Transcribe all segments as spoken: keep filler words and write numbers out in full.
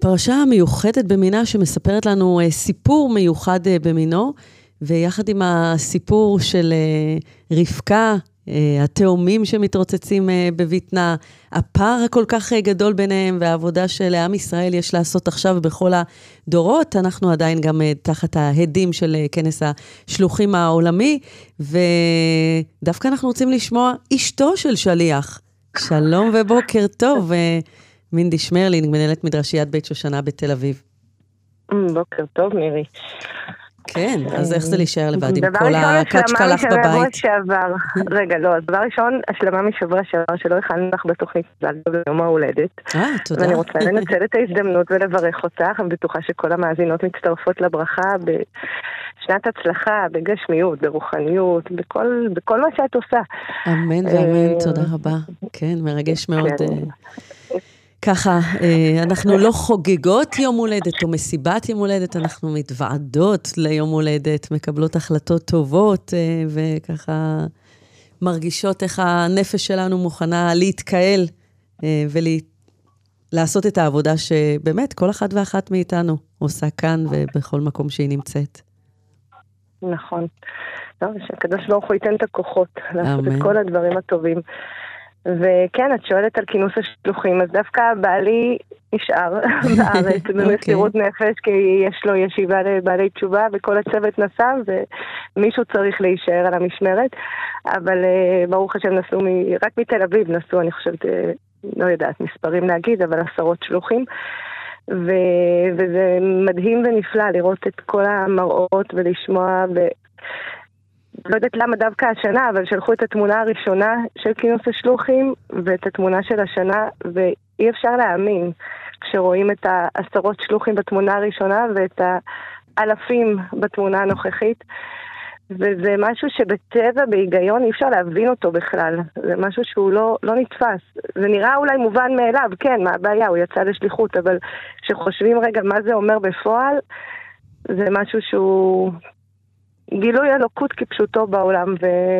פרשה מיוחדת במינה שמספרת לנו סיפור מיוחד במינו, ויחד עם הסיפור של רבקה, התאומים שמתרוצצים בביטנה, הפער הכל כך גדול ביניהם, והעבודה שלעם ישראל יש לעשות עכשיו בכל הדורות, אנחנו עדיין גם תחת ההדים של כנס השלוחים העולמי, ודווקא אנחנו רוצים לשמוע אשתו של שליח. שלום ובוקר טוב, מינדי שמרלינג, מנהלת מדרשיית בית שושנה בתל אביב. בוקר טוב, מירי. כן, אז איך זה להישאר לבד עם כל הקצ'קלח בבית? רגע, לא, אז דבר ראשון, השלמה משבוע שעבר שלא הכנו לך בתוכנית ביום ההולדת. אה, תודה. ואני רוצה לנצל את ההזדמנות ולברך אותך, אני בטוחה שכל המאזינות מצטרפות לברכה בשנת הצלחה, בגשמיות, ברוחניות, בכל, בכל מה שאת עושה. אמן ואמן, תודה רבה. כן, מרגש מאוד. ככה, אנחנו לא חוגגות יום הולדת או מסיבת יום הולדת, אנחנו מתוועדות ליום הולדת, מקבלות החלטות טובות, וככה מרגישות איך הנפש שלנו מוכנה להתקהל, ולעשות את העבודה שבאמת כל אחד ואחת מאיתנו עושה כאן ובכל מקום שהיא נמצאת. נכון. טוב, שהקדוש ברוך הוא ייתן את הכוחות, לעשות את כל הדברים הטובים. וכן, את שואלת על כינוס השלוחים, אז דווקא בעלי נשאר בארץ במסירות נפש, כי יש לו ישיבה לבעלי תשובה, וכל הצוות נסע, ומישהו צריך להישאר על המשמרת, אבל ברוך השם נסעו, רק מתל אביב נסעו, אני חושבת, לא יודעת מספרים להגיד, אבל עשרות שלוחים, וזה מדהים ונפלא לראות את כל המראות ולשמוע ו... לא יודעת למה דווקא השנה, אבל שלחו את התמונה הראשונה של כינוס השלוחים, ואת התמונה של השנה, ואי אפשר להאמין כשרואים את העשרות שלוחים בתמונה הראשונה, ואת האלפים בתמונה הנוכחית, וזה משהו שבטבע, בהיגיון, אי אפשר להבין אותו בכלל. זה משהו שהוא לא, לא נתפס. זה נראה אולי מובן מאליו, כן, מה הבעיה, הוא יצא לשליחות, אבל כשחושבים רגע מה זה אומר בפועל, זה משהו שהוא... גילוי אלוקות כפשוטו בעולם,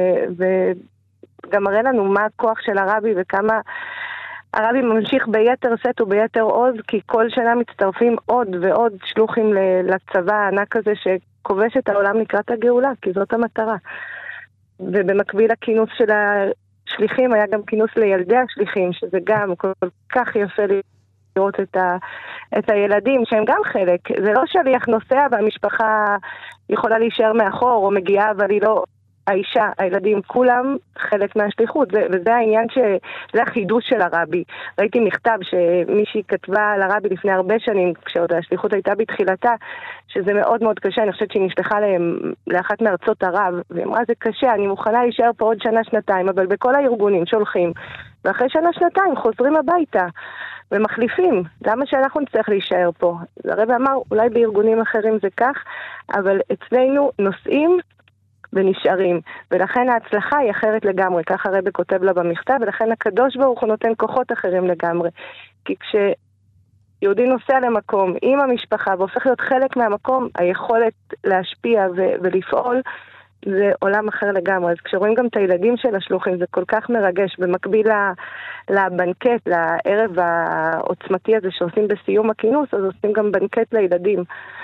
וגם מראה לנו מה הכוח של הרבי וכמה הרבי ממשיך ביתר סט וביתר עוז, כי כל שנה מצטרפים עוד ועוד שלוחים לצבא הענק הזה שכובש את העולם לקראת הגאולה, כי זאת המטרה. ובמקביל לכינוס של השליחים היה גם כינוס לילדי השליחים, שזה גם כל כך יפה לראות את, ה, את הילדים שהם גם חלק. זה לא שליח נוסע והמשפחה יכולה להישאר מאחור או מגיעה, אבל היא לא, האישה, הילדים, כולם חלק מהשליחות. זה, וזה העניין ש... זה החידוש של הרבי. ראיתי מכתב שמישהי כתבה לרבי לפני הרבה שנים, כשעוד השליחות הייתה בתחילתה, שזה מאוד מאוד קשה. אני חושבת שהיא נשלחה להם, לאחת מארצות ערב, ואמרה, זה קשה, אני מוכנה להישאר פה עוד שנה, שנתיים, אבל בכל הארגונים שולחים, ואחרי שנה, שנתיים חוזרים הביתה. ומחליפים, למה שאנחנו נצטרך להישאר פה? הרב אמר, אולי בארגונים אחרים זה כך, אבל אצלנו נוסעים ונשארים, ולכן ההצלחה היא אחרת לגמרי, ככה הרב כותב לה במכתב, ולכן הקדוש ברוך הוא נותן כוחות אחרים לגמרי, כי כשיהודי נוסע למקום עם המשפחה והופך להיות חלק מהמקום, היכולת להשפיע ו- ולפעול, זה עולם אחר לגמרי. אז כשרואים גם את הילדים של השלוחים, זה כל כך מרגש. במקביל לבנקט, לערב העוצמתי הזה שעושים בסיום הכינוס, אז עושים גם בנקט לילדים.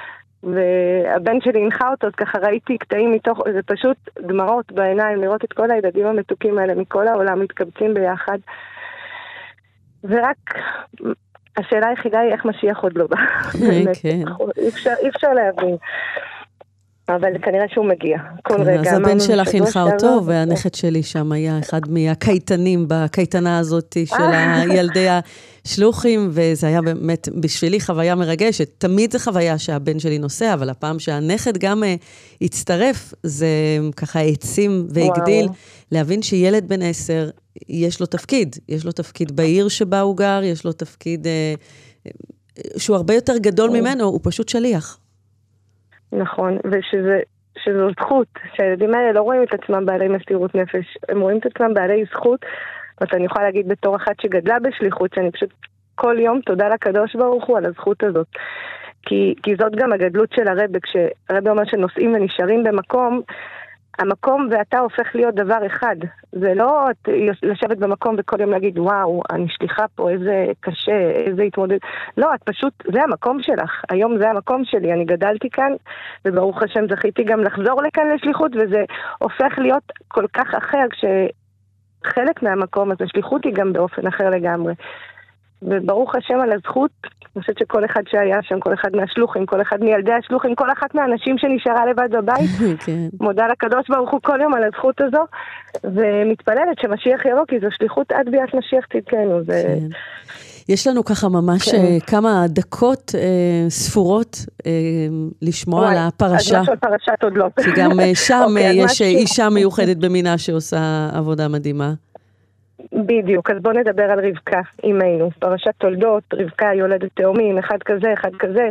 והבן שלי הנחה אותו, אז ככה ראיתי קטעים מתוך, זה פשוט דמעות בעיניים, לראות את כל הילדים המתוקים האלה מכל העולם מתקבצים ביחד. ורק השאלה היחידה היא איך משיח עוד לא בא. כן. אי אפשר להבין. אבל כנראה שהוא מגיע. כל רגע. אז הבן שלך הנחה אותו, והנכד שלי שם היה אחד מהקייטנים בקייטנה הזאת של הילדי השלוחים, וזה היה באמת בשבילי חוויה מרגשת. תמיד זה חוויה שהבן שלי נוסע, אבל הפעם שהנכד גם הצטרף, זה ככה העצים והגדיל, להבין שילד בן עשר, יש לו תפקיד. יש לו תפקיד בעיר שבה הוא גר, יש לו תפקיד שהוא הרבה יותר גדול ממנו, הוא פשוט שליח. נכון, ושזה, שזו זכות, שהילדים האלה לא רואים את עצמם בעלי מסירות נפש, הם רואים את עצמם בעלי זכות, ואני יכולה להגיד בתור אחת שגדלה בשליחות, שאני פשוט כל יום תודה לקדוש ברוך הוא על הזכות הזאת, כי, כי זאת גם הגדלות של הרב, כשהרב אומר שנוסעים ונשארים במקום, המקום ואתה הופך להיות דבר אחד. זה לא לשבת במקום וכל יום להגיד, וואו, אני שליחה פה, איזה קשה, איזה התמודד. לא, את פשוט, זה המקום שלך. היום זה המקום שלי. אני גדלתי כאן, וברוך השם זכיתי גם לחזור לכאן לשליחות, וזה הופך להיות כל כך אחר, כשחלק מהמקום הזה, שליחות היא גם באופן אחר לגמרי. וברוך השם על הזכות, אני חושבת שכל אחד שהיה שם, כל אחד מהשלוחים, כל אחד מילדי השלוחים, כל אחת מהאנשים שנשארה לבד בבית, מודה לקדוש ברוך הוא כל יום על הזכות הזו, ומתפללת שמשיח יבוא, כי זו שליחות עד ביאת משיח צדקנו. יש לנו ככה ממש כמה דקות ספורות לשמוע על הפרשה. אז משהו על פרשת עוד לא. כי גם שם יש אישה מיוחדת במינה שעושה עבודה מדהימה. בדיוק, אז בוא נדבר על רבקה, אמנו, פרשת תולדות, רבקה יולדת תאומים, אחד כזה, אחד כזה,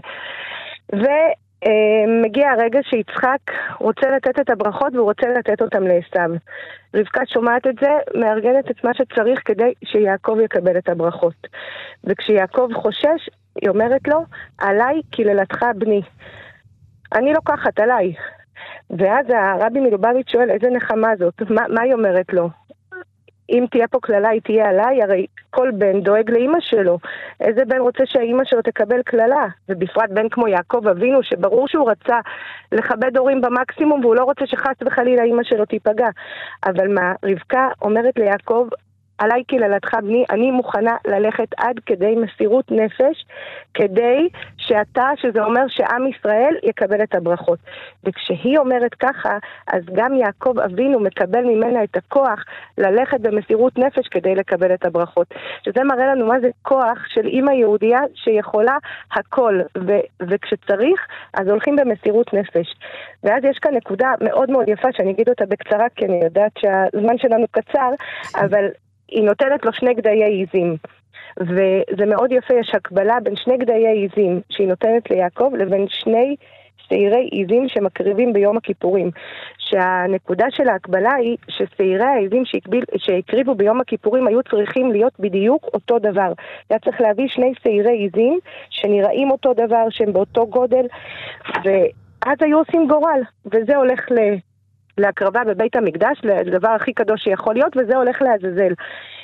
ומגיע הרגע שיצחק רוצה לתת את הברכות והוא רוצה לתת אותם לעשיו. רבקה שומעת את זה, מארגנת את מה שצריך כדי שיעקב יקבל את הברכות. וכשיעקב חושש, היא אומרת לו, עליי קללתך בני. אני לוקחת עליי. ואז הרבי מלובביץ' שואל, איזה נחמה זאת? מה, מה היא אומרת לו? אם תהיה פה כללה, היא תהיה עליי, הרי כל בן דואג לאמא שלו. איזה בן רוצה שהאמא שלו תקבל כללה? ובפרט בן כמו יעקב אבינו, שברור שהוא רצה לכבד הורים במקסימום, והוא לא רוצה שחס וחלילה אמא שלו תיפגע. אבל מה, רבקה אומרת ליעקב, עליי קללתך בני, אני מוכנה ללכת עד כדי מסירות נפש, כדי שאתה, שזה אומר שעם ישראל יקבל את הברכות. וכשהיא אומרת ככה, אז גם יעקב אבינו מקבל ממנה את הכוח ללכת במסירות נפש כדי לקבל את הברכות. שזה מראה לנו מה זה כוח של אמא יהודייה שיכולה הכל, ו- וכשצריך, אז הולכים במסירות נפש. ואז יש כאן נקודה מאוד מאוד יפה, שאני אגיד אותה בקצרה, כי אני יודעת שהזמן שלנו קצר, אבל היא נותנת לו שני גדיי עיזים, וזה מאוד יפה, יש הקבלה בין שני גדיי עיזים שהיא נותנת ליעקב לבין שני שעירי עיזים שמקריבים ביום הכיפורים. שהנקודה של ההקבלה היא ששעירי העיזים שהקריבו ביום הכיפורים היו צריכים להיות בדיוק אותו דבר. היה צריך להביא שני שעירי עיזים שנראים אותו דבר, שהם באותו גודל, ואז היו עושים גורל, וזה הולך ל... להקרבה בבית המקדש, לדבר הכי קדוש שיכול להיות, וזה הולך לעזאזל.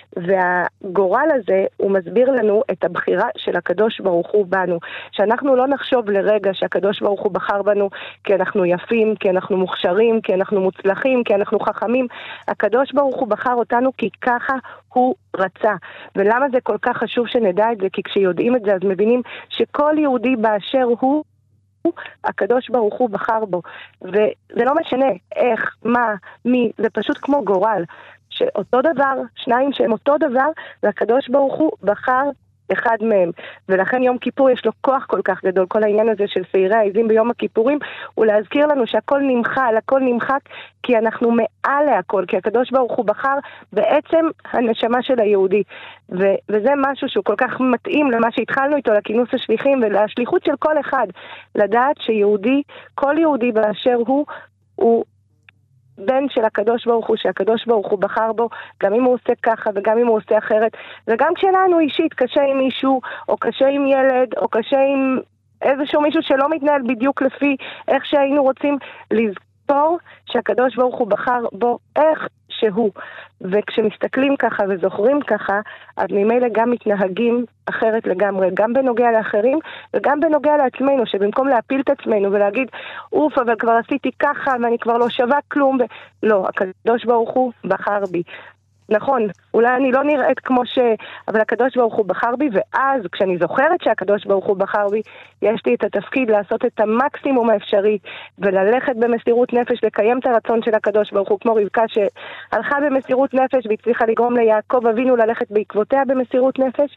והגורל הזה, הוא מסביר לנו את הבחירה של הקדוש ברוך הוא בנו. שאנחנו לא נחשוב לרגע שהקדוש ברוך הוא בחר בנו כי אנחנו יפים, כי אנחנו מוכשרים, כי אנחנו מוצלחים, כי אנחנו חכמים. הקדוש ברוך הוא בחר אותנו כי ככה הוא רצה. ולמה זה כל כך חשוב שנדע את זה? כי כשיודעים את זה, אז מבינים שכל יהודי באשר הוא, הקדוש ברוך הוא בחר בו, וזה לא משנה איך, מה, מי, זה פשוט כמו גורל, שאותו דבר, שניים שהם אותו דבר, והקדוש ברוך הוא בחר אחד מהם. ולכן יום כיפור יש לו כוח כל כך גדול, כל העניין הזה של שעירי העיזים ביום הכיפורים, הוא להזכיר לנו שהכל נמחל, הכל נמחק, כי אנחנו מעל להכל, כי הקדוש ברוך הוא בחר בעצם הנשמה של היהודי. ו- וזה משהו שהוא כל כך מתאים למה שהתחלנו איתו, לכינוס השליחים ולשליחות של כל אחד, לדעת שיהודי, כל יהודי באשר הוא, הוא בן של הקדוש ברוך הוא, שהקדוש ברוך הוא בחר בו, גם אם הוא עושה ככה וגם אם הוא עושה אחרת, וגם כשלנו אישית קשה עם מישהו, או קשה עם ילד, או קשה עם איזשהו מישהו שלא מתנהל בדיוק לפי איך שהיינו רוצים, לזכור שהקדוש ברוך הוא בחר בו איך שהוא. וכשמסתכלים ככה וזוכרים ככה, אז ממילא גם מתנהגים אחרת לגמרי, גם בנוגע לאחרים וגם בנוגע לעצמנו, שבמקום להפיל את עצמנו ולהגיד, אוף, אבל כבר עשיתי ככה ואני כבר לא שווה כלום, ו... לא, הקדוש ברוך הוא בחר בי. נכון, אולי אני לא נראית כמו ש... אבל הקדוש ברוך הוא בחר בי, ואז כשאני זוכרת שהקדוש ברוך הוא בחר בי, יש לי את התפקיד לעשות את המקסימום האפשרי, וללכת במסירות נפש, לקיים את הרצון של הקדוש ברוך הוא, כמו רבקה שהלכה במסירות נפש, והצליחה לגרום ליעקב אבינו ללכת בעקבותיה במסירות נפש,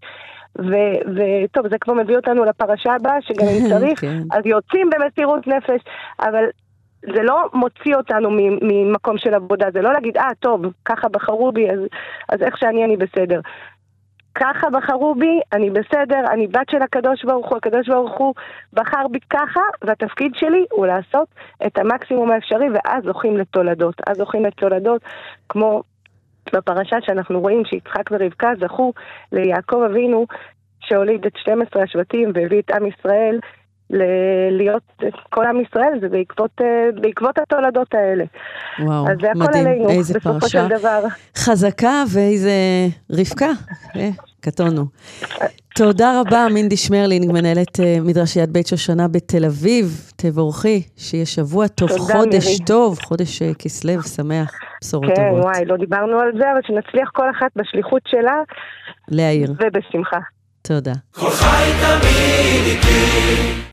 וטוב, זה כבר מביא אותנו לפרשה הבאה, שגם אם צריך, אז יוצאים במסירות נפש, אבל... זה לא מוציא אותנו ממקום של עבודה, זה לא להגיד, אה, טוב, ככה בחרו בי, אז, אז איך שאני אני בסדר. ככה בחרו בי, אני בסדר, אני בת של הקדוש ברוך הוא, הקדוש ברוך הוא בחר בי ככה, והתפקיד שלי הוא לעשות את המקסימום האפשרי, ואז זוכים לתולדות. אז זוכים לתולדות, כמו בפרשה שאנחנו רואים שיצחק ורבקה זכו ליעקב אבינו, שהוליד את שנים עשר השבטים והביא את עם ישראל, להיות כל עם ישראל, זה בעקבות, בעקבות התולדות האלה. וואו, אז זה הכל מדהים, עלינו, איזה בסופו פרשה. של דבר. חזקה ואיזה רבקה, אה, קטונו. תודה רבה, מינדי שמרלינג, מנהלת מדרשיית בית שושנה בתל אביב, תבורכי, שיהיה שבוע טוב, חודש מירי. טוב, חודש כסלו, שמח, בשורות כן, טובות. כן, וואי, לא דיברנו על זה, אבל שנצליח כל אחת בשליחות שלה, להעיר. ובשמחה. תודה. כל חי תמיד איתי.